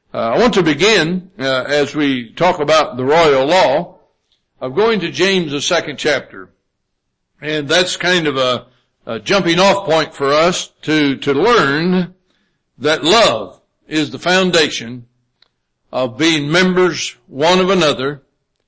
I want to begin, as we talk about the royal law, of going to James, the 2nd chapter. And that's kind of a jumping off point for us to learn that love is the foundation of being members one of another,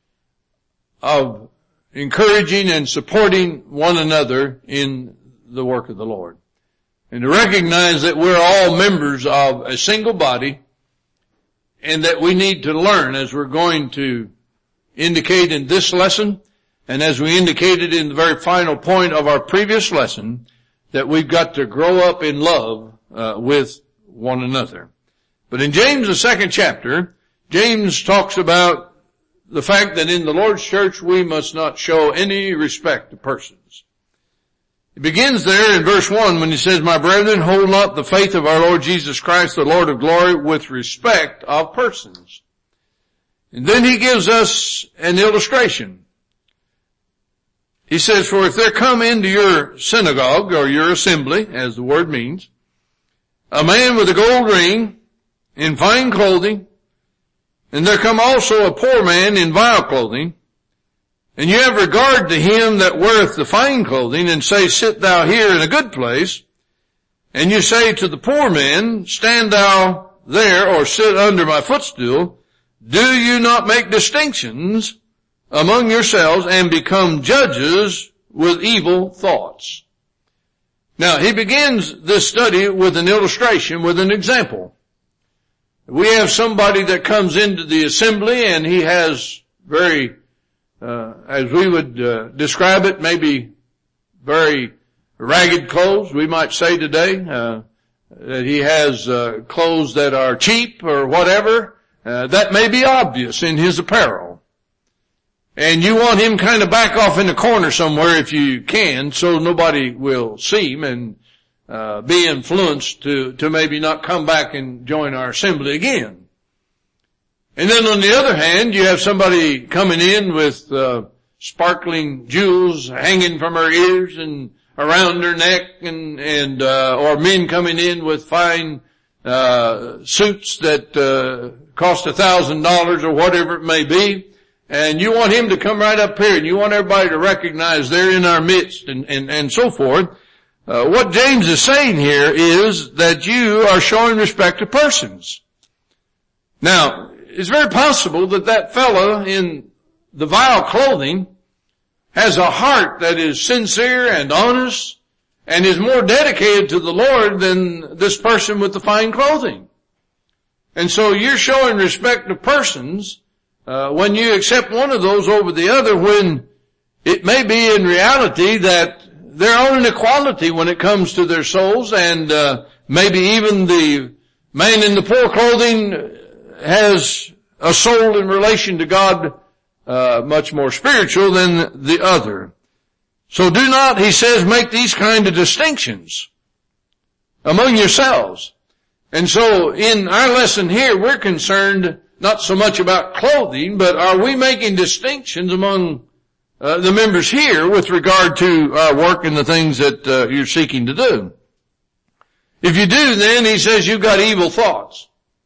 of encouraging and supporting one another in the work of the Lord. And to recognize that we're all members of a single body, and that we need to learn, as we're going to indicate in this lesson, and as we indicated in the very final point of our previous lesson, that we've got to grow up in love with one another. But in James, the 2nd chapter, James talks about the fact that in the Lord's church we must not show any respect to persons. It begins there in verse 1 when he says, "My brethren, hold not the faith of our Lord Jesus Christ, the Lord of glory, with respect of persons." And then he gives us an illustration. He says, "For if there come into your synagogue," or your assembly, as the word means, "a man with a gold ring in fine clothing, and there come also a poor man in vile clothing, and you have regard to him that weareth the fine clothing, and say, Sit thou here in a good place, and you say to the poor man, Stand thou there, or sit under my footstool, do you not make distinctions among yourselves, and become judges with evil thoughts?" Now, he begins this study with an illustration, with an example. We have somebody that comes into the assembly, and he has very as we would describe it, maybe very ragged clothes, we might say today, that he has clothes that are cheap or whatever. That may be obvious in his apparel. And you want him kind of back off in the corner somewhere if you can, so nobody will see him and be influenced to maybe not come back and join our assembly again. And then on the other hand, you have somebody coming in with sparkling jewels hanging from her ears and around her neck, and or men coming in with fine suits that cost $1,000 or whatever it may be. And you want him to come right up here, and you want everybody to recognize they're in our midst, and so forth. What James is saying here is that you are showing respect to persons. Now, it's very possible that that fellow in the vile clothing has a heart that is sincere and honest and is more dedicated to the Lord than this person with the fine clothing. And so you're showing respect to persons when you accept one of those over the other, when it may be in reality that they're on an equality when it comes to their souls, and maybe even the man in the poor clothing has a soul in relation to God much more spiritual than the other. So do not, he says, make these kind of distinctions among yourselves. And so in our lesson here, we're concerned not so much about clothing, but are we making distinctions among the members here with regard to our work and the things that you're seeking to do? If you do, then he says you've got evil thoughts.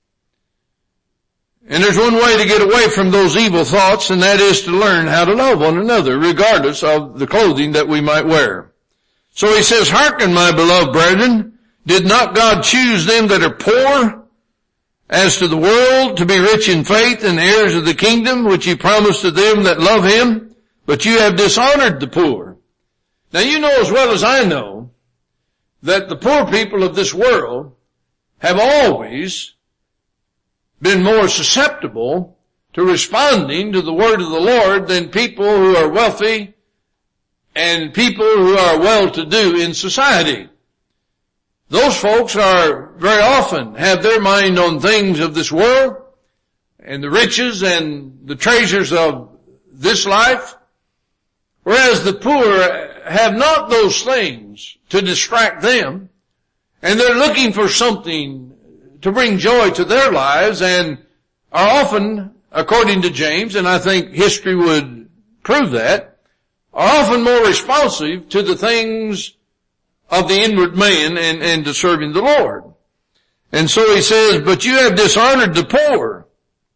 And there's one way to get away from those evil thoughts, and that is to learn how to love one another, regardless of the clothing that we might wear. So he says, "Hearken, my beloved brethren, did not God choose them that are poor, as to the world, to be rich in faith and heirs of the kingdom, which he promised to them that love him? But you have dishonored the poor." Now you know as well as I know that the poor people of this world have always been more susceptible to responding to the word of the Lord than people who are wealthy and people who are well-to-do in society. Those folks are very often have their mind on things of this world and the riches and the treasures of this life, whereas the poor have not those things to distract them, and they're looking for something to bring joy to their lives, and are often, according to James, and I think history would prove that, are often more responsive to the things of the inward man and to serving the Lord. And so he says, but you have dishonored the poor.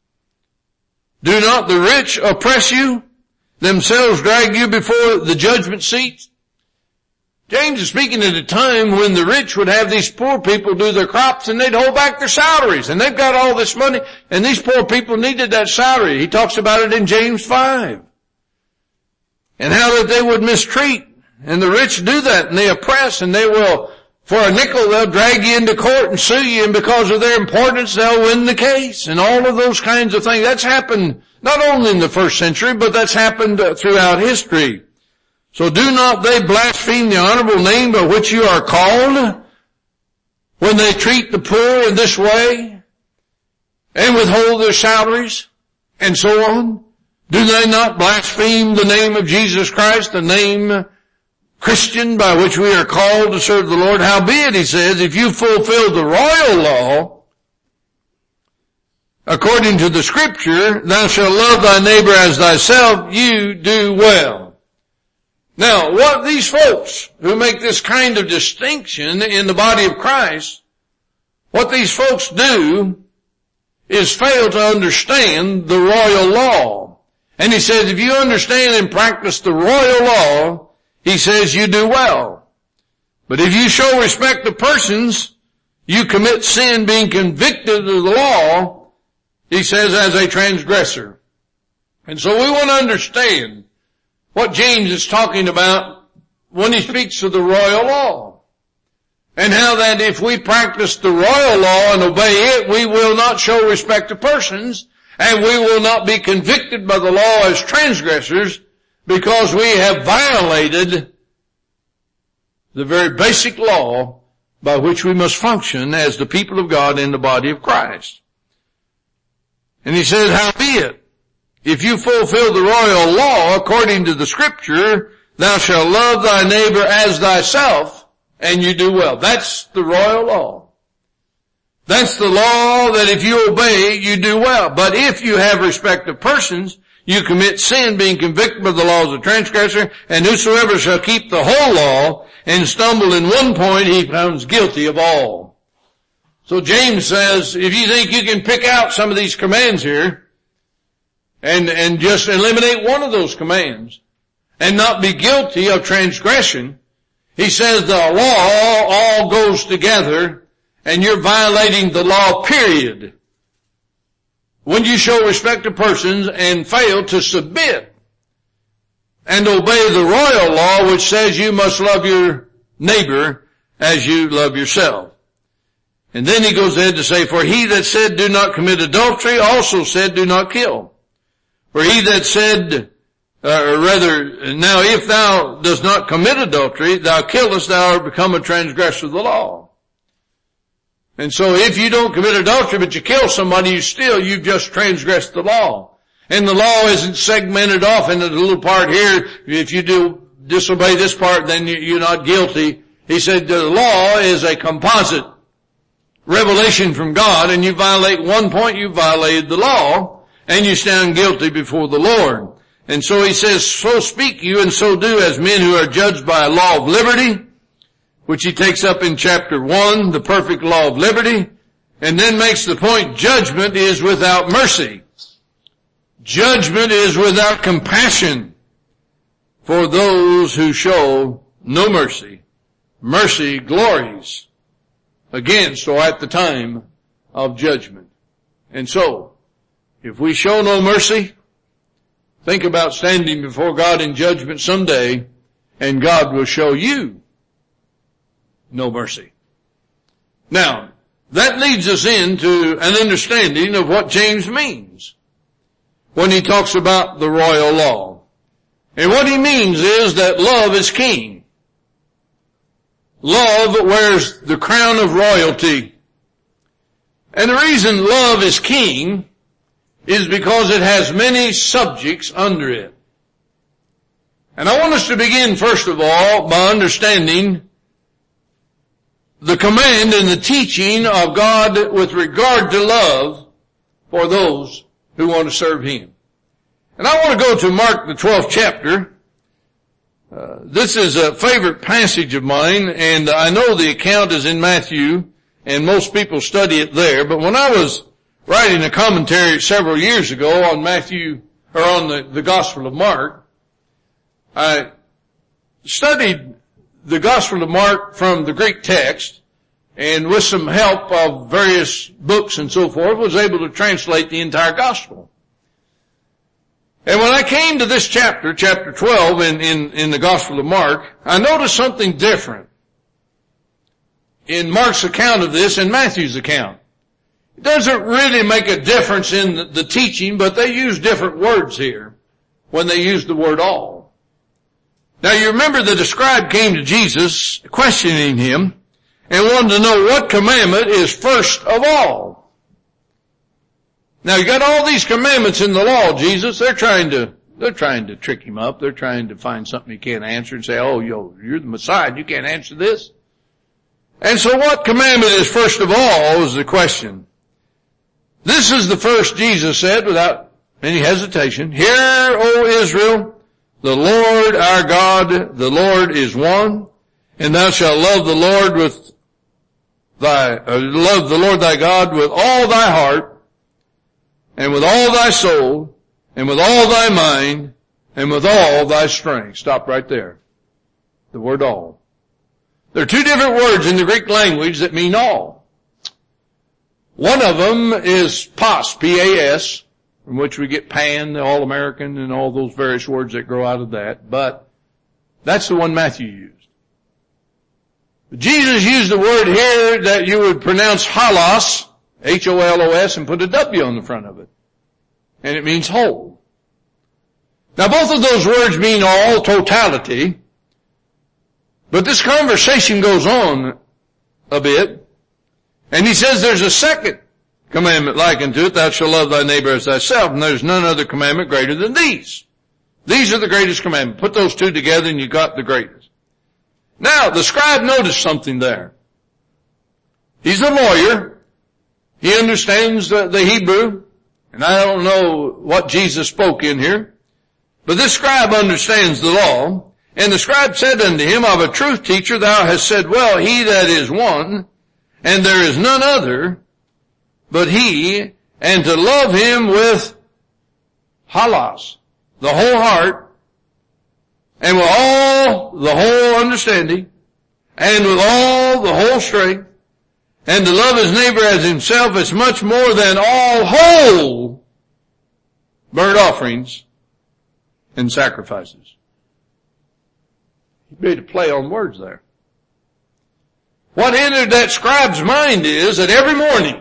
Do not the rich oppress you, themselves drag you before the judgment seat? James is speaking at a time when the rich would have these poor people do their crops and they'd hold back their salaries, and they've got all this money and these poor people needed that salary. He talks about it in James 5. And how that they would mistreat, and the rich do that, and they oppress, and they will, for a nickel, they'll drag you into court and sue you, and because of their importance, they'll win the case, and all of those kinds of things. That's happened not only in the first century, but that's happened throughout history. So do not they blaspheme the honorable name by which you are called, when they treat the poor in this way, and withhold their salaries, and so on? Do they not blaspheme the name of Jesus Christ, the name Christian by which we are called to serve the Lord? Howbeit, he says, if you fulfill the royal law, according to the Scripture, thou shalt love thy neighbor as thyself, you do well. Now, what these folks who make this kind of distinction in the body of Christ, what these folks do is fail to understand the royal law. And he says, if you understand and practice the royal law, he says you do well. But if you show respect to persons, you commit sin being convicted of the law, he says, as a transgressor. And so we want to understand what James is talking about when he speaks of the royal law. And how that if we practice the royal law and obey it, we will not show respect to persons, and we will not be convicted by the law as transgressors because we have violated the very basic law by which we must function as the people of God in the body of Christ. And he says, howbeit, if you fulfill the royal law according to the Scripture, thou shalt love thy neighbor as thyself, and you do well. That's the royal law. That's the law that if you obey, you do well. But if you have respect of persons, you commit sin being convicted by the laws of transgressor, and whosoever shall keep the whole law and stumble in one point, he becomes guilty of all. So James says, if you think you can pick out some of these commands here, and just eliminate one of those commands, and not be guilty of transgression, he says the law all goes together, and you're violating the law, period. When you show respect to persons and fail to submit and obey the royal law, which says you must love your neighbor as you love yourself. And then he goes ahead to say, for he that said do not commit adultery also said do not kill. For he that said, now if thou dost not commit adultery, thou killest, thou art become a transgressor of the law. And so if you don't commit adultery but you kill somebody, you've just transgressed the law. And the law isn't segmented off into the little part here. If you do disobey this part, then you're not guilty. He said the law is a composite revelation from God, and you violate one point, you violated the law, and you stand guilty before the Lord. And so he says, so speak you and so do as men who are judged by a law of liberty, which he takes up in chapter 1, the perfect law of liberty, and then makes the point, judgment is without mercy. Judgment is without compassion for those who show no mercy. Mercy glories against or at the time of judgment. And so, if we show no mercy, think about standing before God in judgment someday, and God will show you no mercy. Now, that leads us into an understanding of what James means when he talks about the royal law. And what he means is that love is king. Love wears the crown of royalty. And the reason love is king is because it has many subjects under it. And I want us to begin, first of all, by understanding the command and the teaching of God with regard to love for those who want to serve Him. And I want to go to Mark the 12th chapter. This is a favorite passage of mine, and I know the account is in Matthew and most people study it there. But when I was writing a commentary several years ago on the Gospel of Mark, I studied the Gospel of Mark from the Greek text, and with some help of various books and so forth, was able to translate the entire Gospel. And when I came to this chapter 12 in the Gospel of Mark, I noticed something different in Mark's account of this and Matthew's account. It doesn't really make a difference in the teaching, but they use different words here when they use the word all. Now you remember that the scribe came to Jesus questioning him and wanted to know what commandment is first of all. Now you got all these commandments in the law, Jesus. They're trying to trick him up. They're trying to find something he can't answer and say, oh, you're the Messiah. You can't answer this. And so what commandment is first of all is the question. This is the first, Jesus said without any hesitation. Hear, O Israel, the Lord our God, the Lord is one, and thou shalt love the Lord thy God with all thy heart, and with all thy soul, and with all thy mind, and with all thy strength. Stop right there. The word all. There are two different words in the Greek language that mean all. One of them is pas, P-A-S, from which we get pan, the All-American, and all those various words that grow out of that. But that's the one Matthew used. Jesus used the word here that you would pronounce holos, H-O-L-O-S, and put a W on the front of it. And it means whole. Now both of those words mean all, totality. But this conversation goes on a bit. And he says there's a second commandment like unto it, thou shalt love thy neighbor as thyself, and there's none other commandment greater than these. These are the greatest commandment. Put those two together and you got the greatest. Now, the scribe noticed something there. He's a lawyer. He understands the Hebrew, and I don't know what Jesus spoke in here, but this scribe understands the law. And the scribe said unto him, of a truth, teacher, thou hast said well, he that is one, and there is none other but he, and to love him with halas, the whole heart, and with all the whole understanding, and with all the whole strength, and to love his neighbor as himself is much more than all whole burnt offerings and sacrifices. He made a play on words there. What entered that scribe's mind is that every morning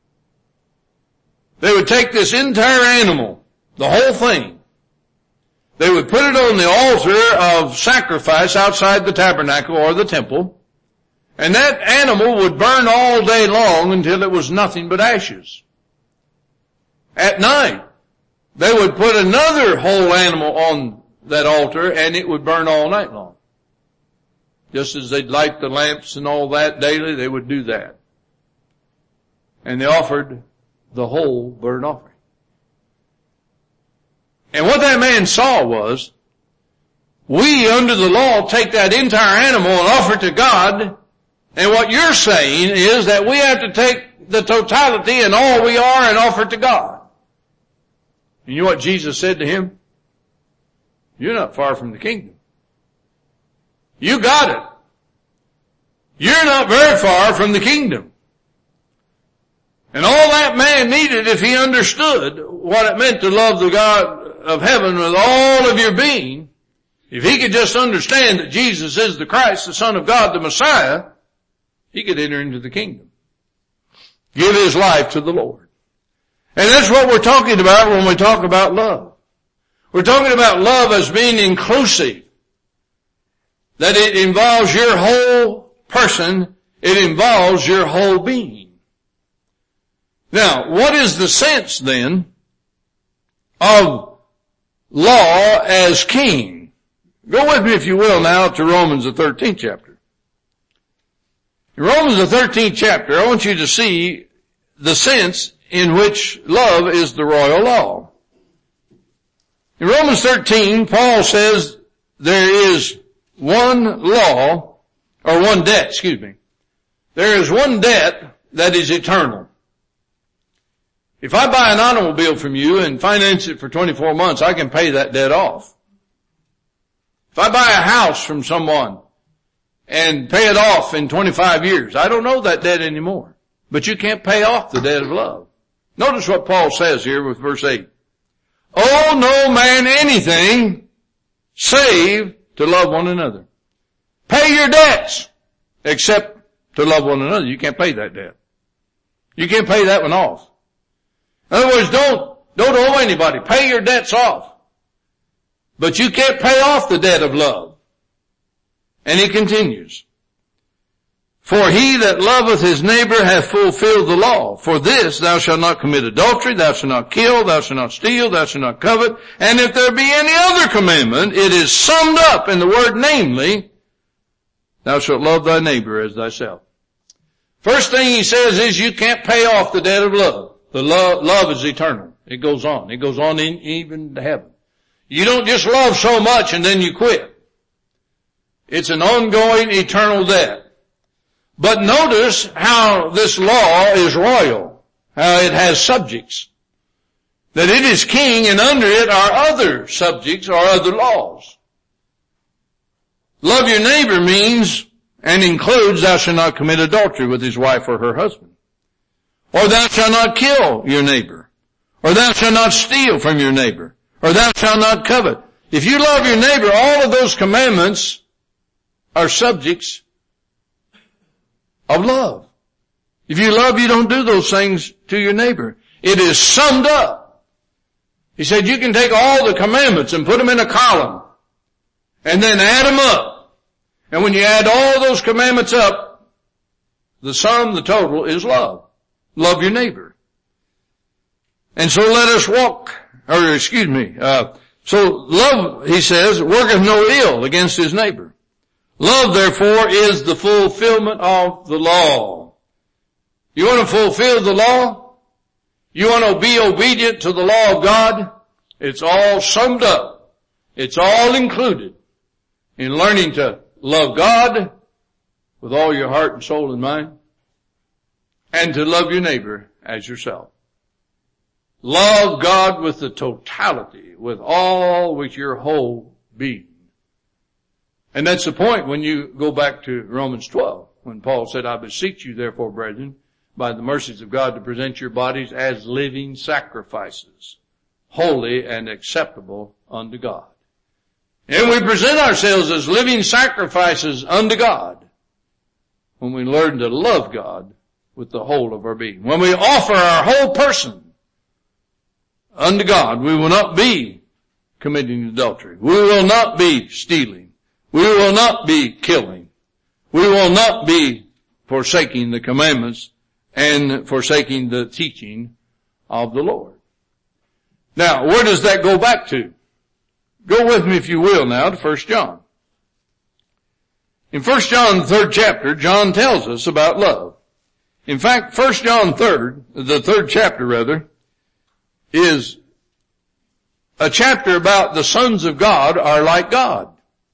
they would take this entire animal, the whole thing. They would put it on the altar of sacrifice outside the tabernacle or the temple, and that animal would burn all day long until it was nothing but ashes. At night, they would put another whole animal on that altar and it would burn all night long. Just as they'd light the lamps and all that daily, they would do that. And they offered the whole burnt offering. And what that man saw was, we under the law take that entire animal and offer it to God, and what you're saying is that we have to take the totality and all we are and offer it to God. And you know what Jesus said to him? You're not far from the kingdom. You got it. You're not very far from the kingdom. And all that man needed, if he understood what it meant to love the God of heaven with all of your being, if he could just understand that Jesus is the Christ, the Son of God, the Messiah, he could enter into the kingdom. Give his life to the Lord. And that's what we're talking about when we talk about love. We're talking about love as being inclusive. That it involves your whole person. It involves your whole being. Now, what is the sense then of law as king? Go with me, if you will, now to Romans the 13th chapter. In Romans the 13th chapter, I want you to see the sense in which love is the royal law. In Romans 13, Paul says there is one law, or one debt, there is one debt that is eternal. If I buy an automobile from you and finance it for 24 months, I can pay that debt off. If I buy a house from someone and pay it off in 25 years, I don't owe that debt anymore. But you can't pay off the debt of love. Notice what Paul says here with verse 8. Owe no man anything save to love one another. Pay your debts except to love one another. You can't pay that debt. You can't pay that one off. In other words, don't owe anybody. Pay your debts off. But you can't pay off the debt of love. And he continues. For he that loveth his neighbor hath fulfilled the law. For this, thou shalt not commit adultery, thou shalt not kill, thou shalt not steal, thou shalt not covet. And if there be any other commandment, it is summed up in the word namely, thou shalt love thy neighbor as thyself. First thing he says is you can't pay off the debt of love. The love is eternal. It goes on. It goes on even to heaven. You don't just love so much and then you quit. It's an ongoing eternal debt. But notice how this law is royal, how it has subjects, that it is king and under it are other subjects or other laws. Love your neighbor means and includes thou shalt not commit adultery with his wife or her husband, or thou shalt not kill your neighbor, or thou shalt not steal from your neighbor, or thou shalt not covet. If you love your neighbor, all of those commandments are subjects of love. If you love, you don't do those things to your neighbor. It is summed up. He said you can take all the commandments and put them in a column and then add them up. And when you add all those commandments up, the sum, the total is love. Love your neighbor. And so let us so love, he says, worketh no ill against his neighbor. Love, therefore, is the fulfillment of the law. You want to fulfill the law? You want to be obedient to the law of God? It's all summed up. It's all included in learning to love God with all your heart and soul and mind, and to love your neighbor as yourself. Love God with the totality, with all, with your whole being. And that's the point when you go back to Romans 12, when Paul said, I beseech you therefore, brethren, by the mercies of God, to present your bodies as living sacrifices, holy and acceptable unto God. And we present ourselves as living sacrifices unto God when we learn to love God with the whole of our being. When we offer our whole person unto God, we will not be committing adultery. We will not be stealing. We will not be killing. We will not be forsaking the commandments and forsaking the teaching of the Lord. Now, where does that go back to? Go with me, if you will, now to 1 John. In 1 John, the 3rd chapter, John tells us about love. In fact, 1 John the 3rd chapter, is a chapter about the sons of God are like God.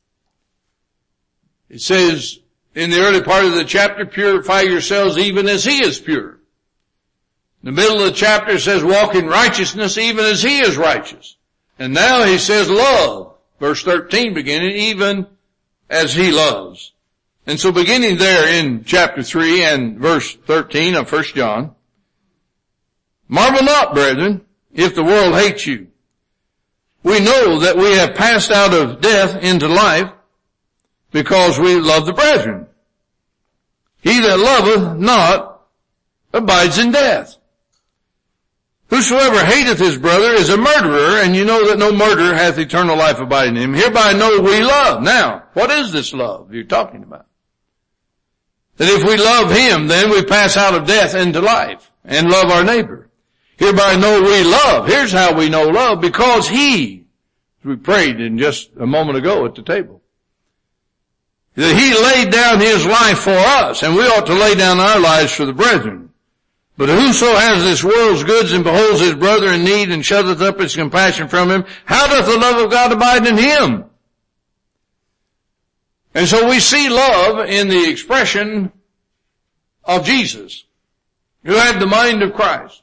It says in the early part of the chapter, purify yourselves even as he is pure. In the middle of the chapter it says, walk in righteousness even as he is righteous. And now he says, love, verse 13 beginning, even as he loves. And so beginning there in chapter 3 and verse 13 of 1 John, marvel not, brethren, if the world hates you. We know that we have passed out of death into life, because we love the brethren. He that loveth not abides in death. Whosoever hateth his brother is a murderer, and you know that no murderer hath eternal life abiding in him. Hereby know we love. Now, what is this love you're talking about? That if we love him, then we pass out of death into life and love our neighbor. Hereby know we love. Here's how we know love, because he, as we prayed in just a moment ago at the table, that he laid down his life for us, and we ought to lay down our lives for the brethren. But whoso has this world's goods and beholds his brother in need and shutteth up his compassion from him, how doth the love of God abide in him? And so we see love in the expression of Jesus, who had the mind of Christ.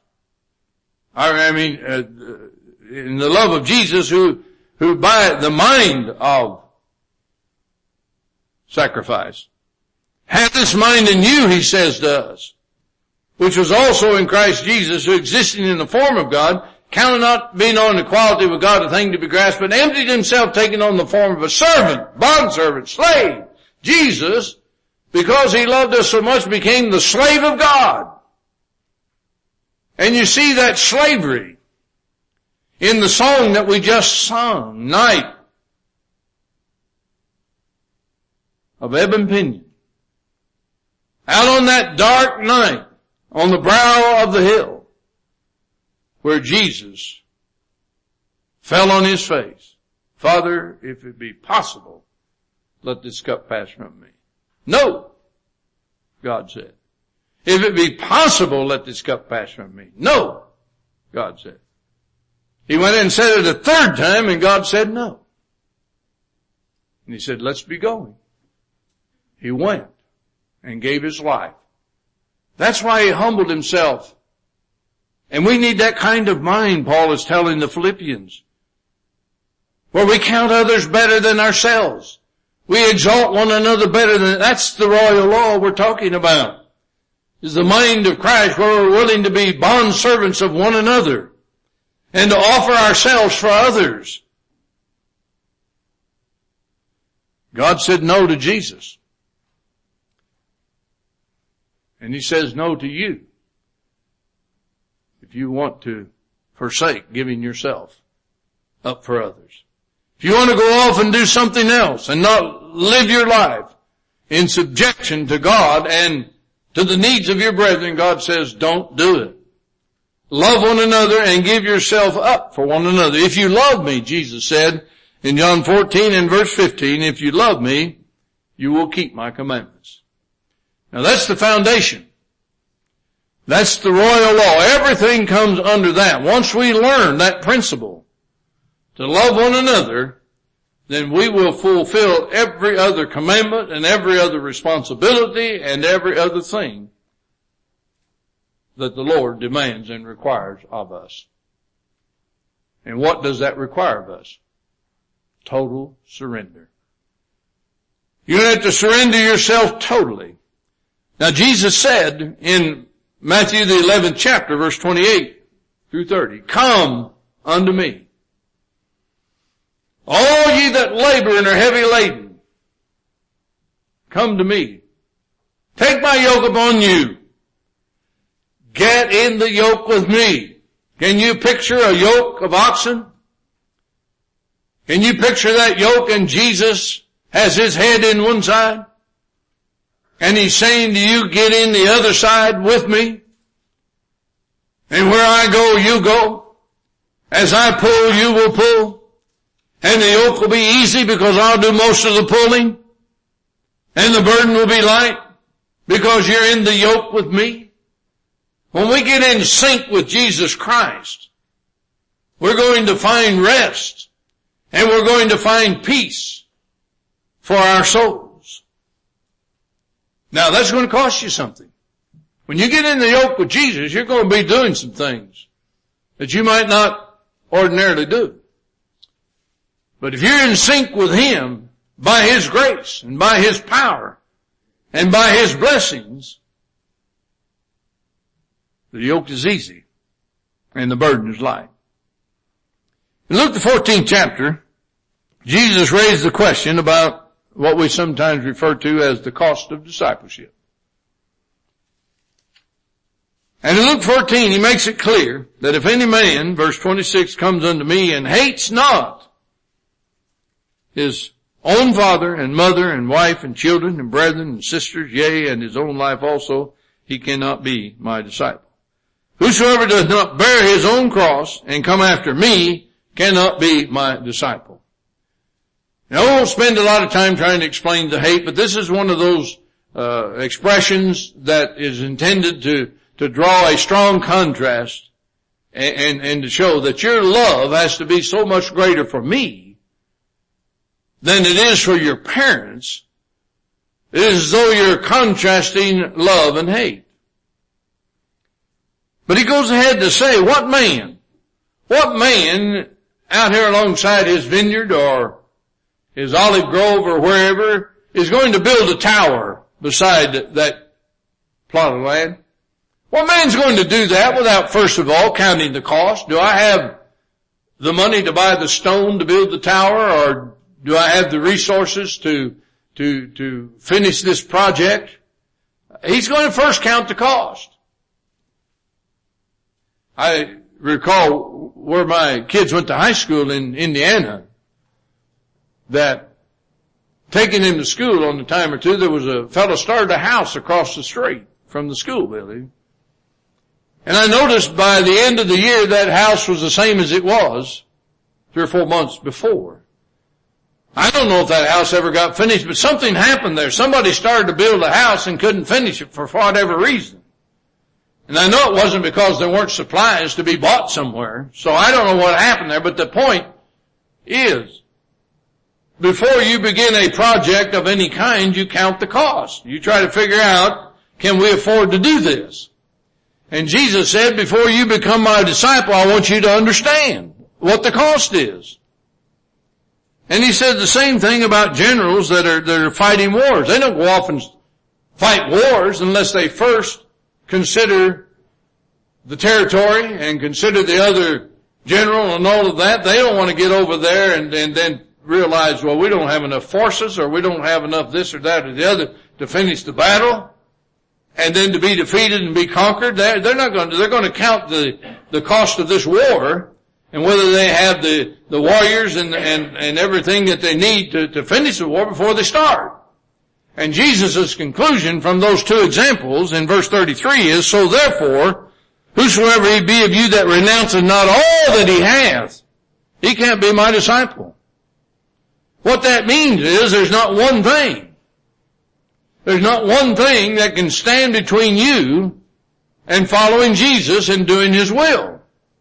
In the love of Jesus, who by the mind of sacrifice, have this mind in you, he says to us, which was also in Christ Jesus, who existing in the form of God, counted not being on equality with God a thing to be grasped, but emptied himself, taking on the form of a servant, bondservant, slave. Jesus, because he loved us so much, became the slave of God. And you see that slavery in the song that we just sung, Night of Ebb and Pinion. Out on that dark night, on the brow of the hill, where Jesus fell on his face. Father, if it be possible, let this cup pass from me. No, God said. If it be possible, let this cup pass from me. No, God said. He went in and said it a third time, and God said no. And he said, let's be going. He went and gave his life. That's why he humbled himself. And we need that kind of mind, Paul is telling the Philippians, where we count others better than ourselves. We exalt one another better than, that's the royal law we're talking about. Is the mind of Christ, where we're willing to be bondservants of one another and to offer ourselves for others. God said no to Jesus. And he says no to you if you want to forsake giving yourself up for others. If you want to go off and do something else and not live your life in subjection to God and to the needs of your brethren, God says don't do it. Love one another and give yourself up for one another. If you love me, Jesus said in John 14 and verse 15, if you love me, you will keep my commandments. Now that's the foundation. That's the royal law. Everything comes under that. Once we learn that principle to love one another, then we will fulfill every other commandment and every other responsibility and every other thing that the Lord demands and requires of us. And what does that require of us? Total surrender. You have to surrender yourself totally. Now Jesus said in Matthew the 11th chapter, verse 28 through 30, come unto me, all ye that labor and are heavy laden, come to me. Take my yoke upon you. Get in the yoke with me. Can you picture a yoke of oxen? Can you picture that yoke and Jesus has his head in one side? And he's saying to you, get in the other side with me. And where I go, you go. As I pull, you will pull. And the yoke will be easy because I'll do most of the pulling. And the burden will be light because you're in the yoke with me. When we get in sync with Jesus Christ, we're going to find rest and we're going to find peace for our souls. Now that's going to cost you something. When you get in the yoke with Jesus, you're going to be doing some things that you might not ordinarily do. But if you're in sync with Him by His grace and by His power and by His blessings, the yoke is easy and the burden is light. In Luke the 14th chapter, Jesus raised the question about what we sometimes refer to as the cost of discipleship. And in Luke 14, He makes it clear that if any man, verse 26, comes unto me and hates not his own father and mother and wife and children and brethren and sisters, yea, and his own life also, he cannot be my disciple. Whosoever does not bear his own cross and come after me cannot be my disciple. Now, I won't spend a lot of time trying to explain the hate, but this is one of those expressions that is intended to draw a strong contrast and to show that your love has to be so much greater for me than it is for your parents It is as though you're contrasting love and hate. But he goes ahead to say, what man out here alongside his vineyard or his olive grove or wherever is going to build a tower beside that plot of land? What man's going to do that without first of all counting the cost? Do I have the money to buy the stone to build the tower, or do I have the resources to finish this project? He's going to first count the cost. I recall where my kids went to high school in Indiana, that taking them to school on a time or two, there was a fellow started a house across the street from the school building. And I noticed by the end of the year that house was the same as it was 3 or 4 months before. I don't know if that house ever got finished, but something happened there. Somebody started to build a house and couldn't finish it for whatever reason. And I know it wasn't because there weren't supplies to be bought somewhere. So I don't know what happened there, but the point is, before you begin a project of any kind, you count the cost. You try to figure out, can we afford to do this? And Jesus said, before you become my disciple, I want you to understand what the cost is. And he said the same thing about generals that are fighting wars. They don't go off and fight wars unless they first consider the territory and consider the other general and all of that. They don't want to get over there and then realize, well, we don't have enough forces, or we don't have enough this or that or the other to finish the battle, and then to be defeated and be conquered. They're going to count the cost of this war, and whether they have the warriors and everything that they need to finish the war before they start. And Jesus' conclusion from those two examples in verse 33 is, so therefore, whosoever he be of you that renounces not all that he hath, he can't be my disciple. What that means is there's not one thing. There's not one thing that can stand between you and following Jesus and doing his will.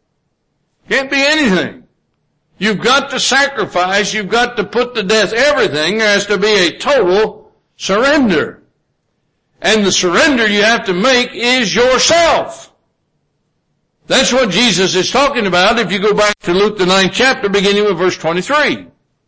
Can't be anything. You've got to sacrifice. You've got to put to death everything. There has to be a total surrender. And the surrender you have to make is yourself. That's what Jesus is talking about if you go back to Luke the 9th chapter, beginning with verse 23.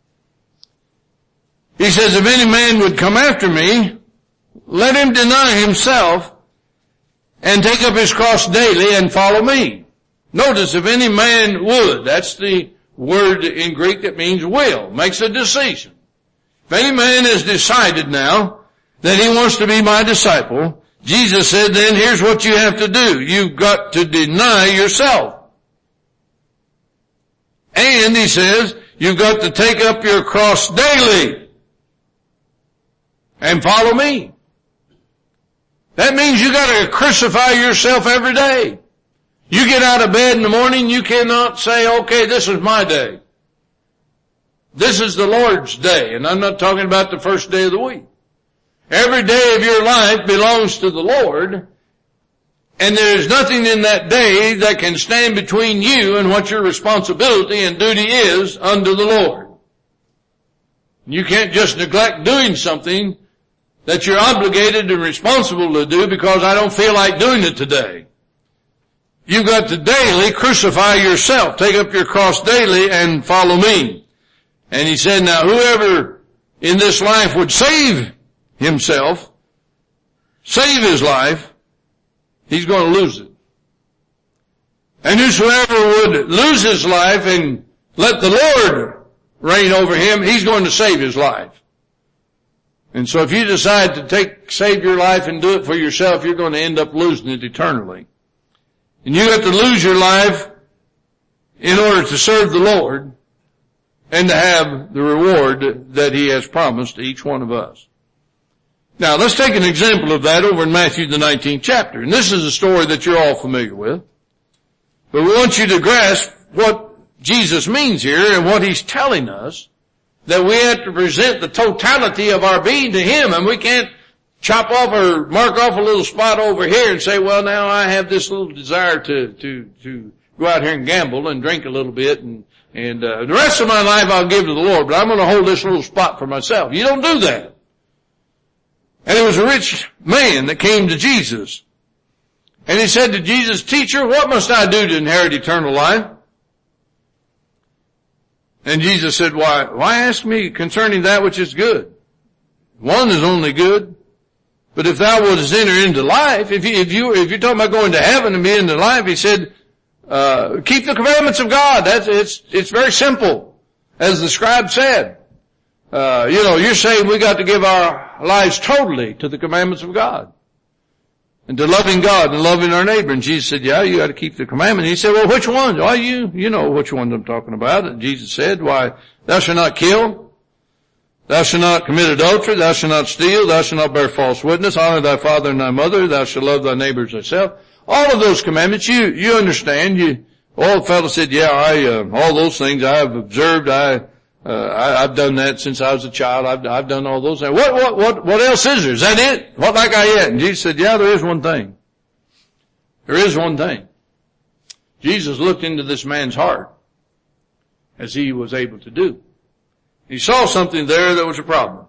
He says, if any man would come after me, let him deny himself and take up his cross daily and follow me. Notice, if any man would, that's the word in Greek that means will, makes a decision. If any man has decided now that he wants to be my disciple, Jesus said, then here's what you have to do. You've got to deny yourself. And he says, you've got to take up your cross daily and follow me. That means you got to crucify yourself every day. You get out of bed in the morning, you cannot say, okay, this is my day. This is the Lord's day. And I'm not talking about the first day of the week. Every day of your life belongs to the Lord. And there is nothing in that day that can stand between you and what your responsibility and duty is unto the Lord. You can't just neglect doing something that you're obligated and responsible to do because I don't feel like doing it today. You've got to daily crucify yourself, take up your cross daily and follow me. And he said, now whoever in this life would save himself, save his life, he's going to lose it. And whosoever would lose his life and let the Lord reign over him, he's going to save his life. And so if you decide to save your life and do it for yourself, you're going to end up losing it eternally. And you have to lose your life in order to serve the Lord and to have the reward that he has promised to each one of us. Now let's take an example of that over in Matthew the 19th chapter. And this is a story that you're all familiar with. But we want you to grasp what Jesus means here and what he's telling us, that we have to present the totality of our being to him, and we can't chop off or mark off a little spot over here and say, well, now I have this little desire to go out here and gamble and drink a little bit and the rest of my life I'll give to the Lord, but I'm going to hold this little spot for myself. You don't do that. And there was a rich man that came to Jesus. And he said to Jesus, "Teacher, what must I do to inherit eternal life?" And Jesus said, why ask me concerning that which is good? One is only good. But if thou wouldst enter into life, if you're talking about going to heaven and be into life, he said, keep the commandments of God. It's very simple. As the scribe said, you're saying we got to give our lives totally to the commandments of God. And to loving God and loving our neighbor. And Jesus said, yeah, you got to keep the commandment. He said, well, which ones? Why you know which ones I'm talking about. And Jesus said, why, thou shalt not kill. Thou shalt not commit adultery. Thou shalt not steal. Thou shalt not bear false witness. Honor thy father and thy mother. Thou shalt love thy neighbor as thyself. All of those commandments, you understand. The fellow said, yeah, all those things I have observed. I've done that since I was a child. I've done all those things. What else is there? Is that it? What like I yet? And Jesus said, yeah, there is one thing. There is one thing. Jesus looked into this man's heart as he was able to do. He saw something there that was a problem.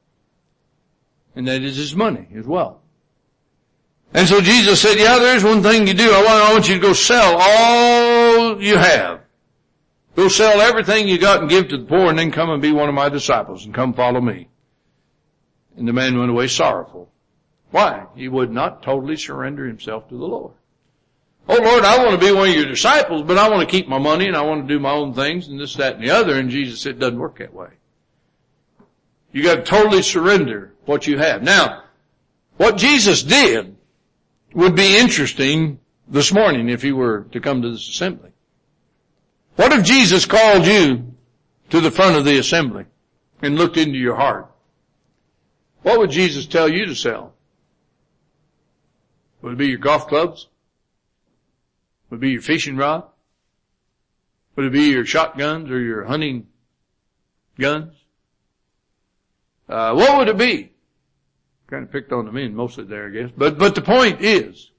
And that is his money, his wealth. And so Jesus said, yeah, there is one thing you do. I want you to go sell all you have. Go sell everything you got and give to the poor, and then come and be one of my disciples and come follow me. And the man went away sorrowful. Why? He would not totally surrender himself to the Lord. Oh Lord, I want to be one of your disciples, but I want to keep my money and I want to do my own things and this, that, and the other. And Jesus said, it doesn't work that way. You got to totally surrender what you have. Now, what Jesus did would be interesting this morning if he were to come to this assembly. What if Jesus called you to the front of the assembly and looked into your heart? What would Jesus tell you to sell? Would it be your golf clubs? Would it be your fishing rod? Would it be your shotguns or your hunting guns? What would it be? Kind of picked on the men mostly there, I guess. But the point is,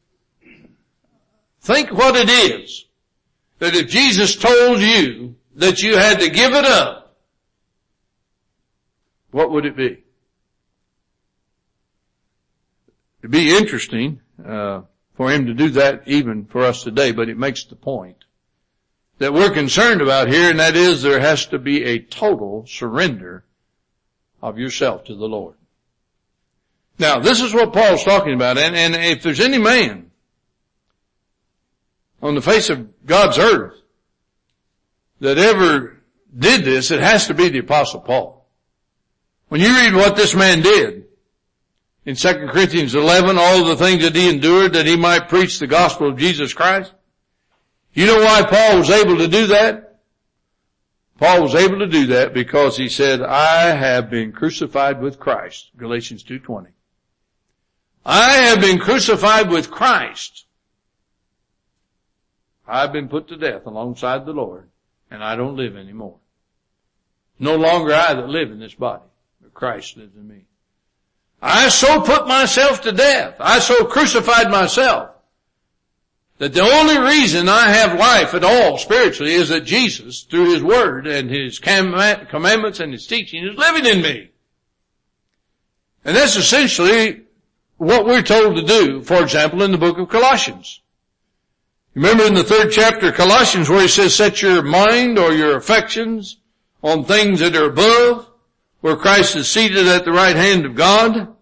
think what it is. That if Jesus told you that you had to give it up, what would it be? It'd be interesting for him to do that even for us today, but it makes the point that we're concerned about here, and that is there has to be a total surrender of yourself to the Lord. Now, this is what Paul's talking about, and if there's any man on the face of God's earth that ever did this, it has to be the Apostle Paul. When you read what this man did in 2 Corinthians 11, all of the things that he endured that he might preach the gospel of Jesus Christ, you know why Paul was able to do that? Paul was able to do that because he said, I have been crucified with Christ, Galatians 2:20. I have been crucified with Christ. I've been put to death alongside the Lord, and I don't live anymore. No longer I that live in this body, but Christ lives in me. I so put myself to death, I so crucified myself, that the only reason I have life at all spiritually is that Jesus, through His Word and His commandments and His teaching, is living in me. And that's essentially what we're told to do, for example, in the book of Colossians. Remember in the 3rd chapter of Colossians where he says, set your mind or your affections on things that are above, where Christ is seated at the right hand of God,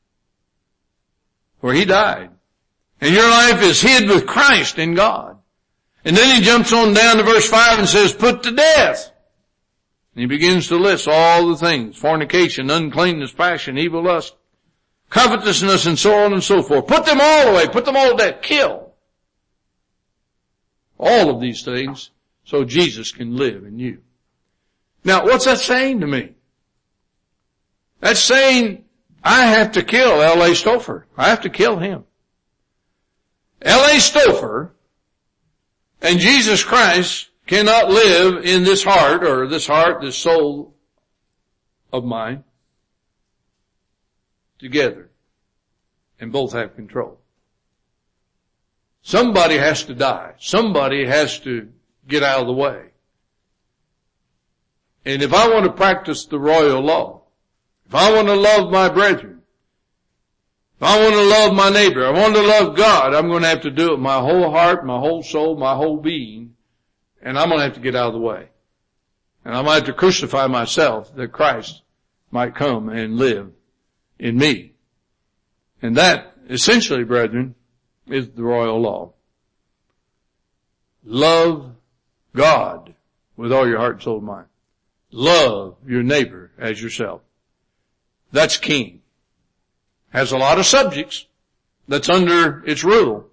where He died. And your life is hid with Christ in God. And then he jumps on down to verse 5 and says, put to death. And he begins to list all the things, fornication, uncleanness, passion, evil lust, covetousness, and so on and so forth. Put them all away. Put them all to death. Kill. All of these things so Jesus can live in you. Now, what's that saying to me? That's saying I have to kill L.A. Stouffer. I have to kill him. L.A. Stouffer and Jesus Christ cannot live in this heart, this soul of mine together and both have control. Somebody has to die. Somebody has to get out of the way. And if I want to practice the royal law, if I want to love my brethren, If I want to love my neighbor, I want to love God, I'm going to have to do it with my whole heart, my whole soul, my whole being, and I'm going to have to get out of the way. And I might have to crucify myself that Christ might come and live in me. And that, essentially, brethren, is the royal law. Love God with all your heart, soul, and mind. Love your neighbor as yourself. That's king. Has a lot of subjects that's under its rule.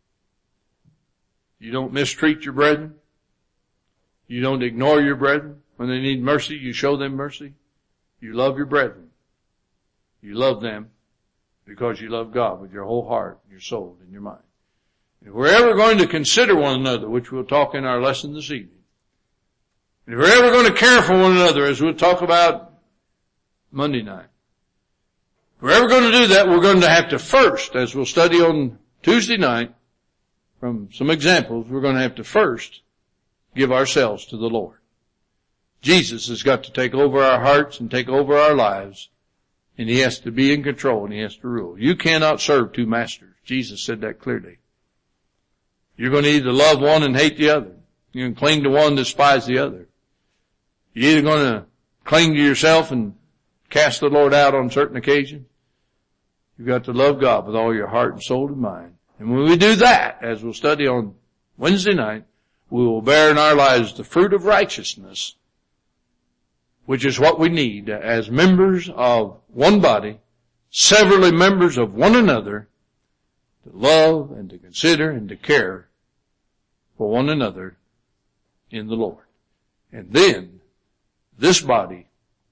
You don't mistreat your brethren. You don't ignore your brethren. When they need mercy, you show them mercy. You love your brethren. You love them because you love God with your whole heart, your soul, and your mind. If we're ever going to consider one another, which we'll talk in our lesson this evening, and if we're ever going to care for one another, as we'll talk about Monday night, if we're ever going to do that, we're going to have to first, as we'll study on Tuesday night, from some examples, we're going to have to first give ourselves to the Lord. Jesus has got to take over our hearts and take over our lives, and He has to be in control and He has to rule. You cannot serve two masters. Jesus said that clearly. You're going to either love one and hate the other. You're going to cling to one and despise the other. You're either going to cling to yourself and cast the Lord out on certain occasions. You've got to love God with all your heart and soul and mind. And when we do that, as we'll study on Wednesday night, we will bear in our lives the fruit of righteousness, which is what we need as members of one body, severally members of one another, to love and to consider and to care for one another in the Lord. And then this body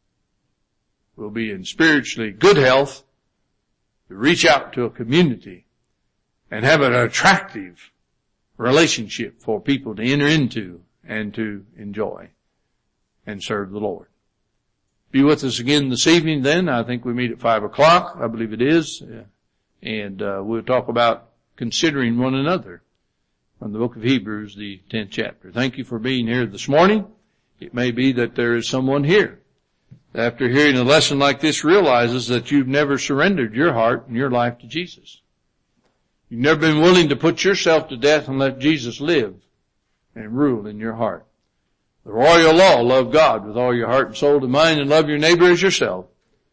will be in spiritually good health to reach out to a community and have an attractive relationship for people to enter into and to enjoy and serve the Lord. Be with us again this evening then. I think we meet at 5 o'clock. I believe it is. And we'll talk about considering one another from the book of Hebrews, the 10th chapter. Thank you for being here this morning. It may be that there is someone here that after hearing a lesson like this realizes that you've never surrendered your heart and your life to Jesus. You've never been willing to put yourself to death and let Jesus live and rule in your heart. The royal law, love God with all your heart and soul and mind and love your neighbor as yourself,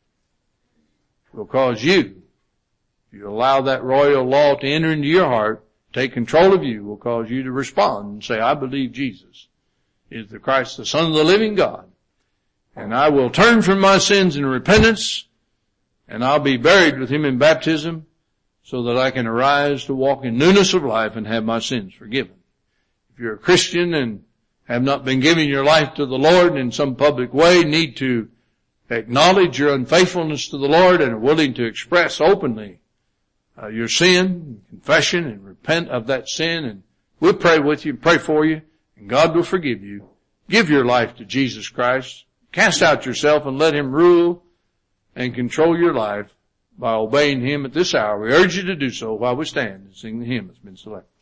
will cause you, if you allow that royal law to enter into your heart, take control of you, will cause you to respond and say, I believe Jesus is the Christ, the Son of the living God. And I will turn from my sins in repentance, and I'll be buried with Him in baptism, so that I can arise to walk in newness of life and have my sins forgiven. If you're a Christian and have not been giving your life to the Lord in some public way, need to acknowledge your unfaithfulness to the Lord and are willing to express openly your sin, confession, and repent of that sin, and we'll pray with you, pray for you, and God will forgive you. Give your life to Jesus Christ. Cast out yourself and let Him rule and control your life by obeying Him at this hour. We urge you to do so while we stand and sing the hymn that's been selected.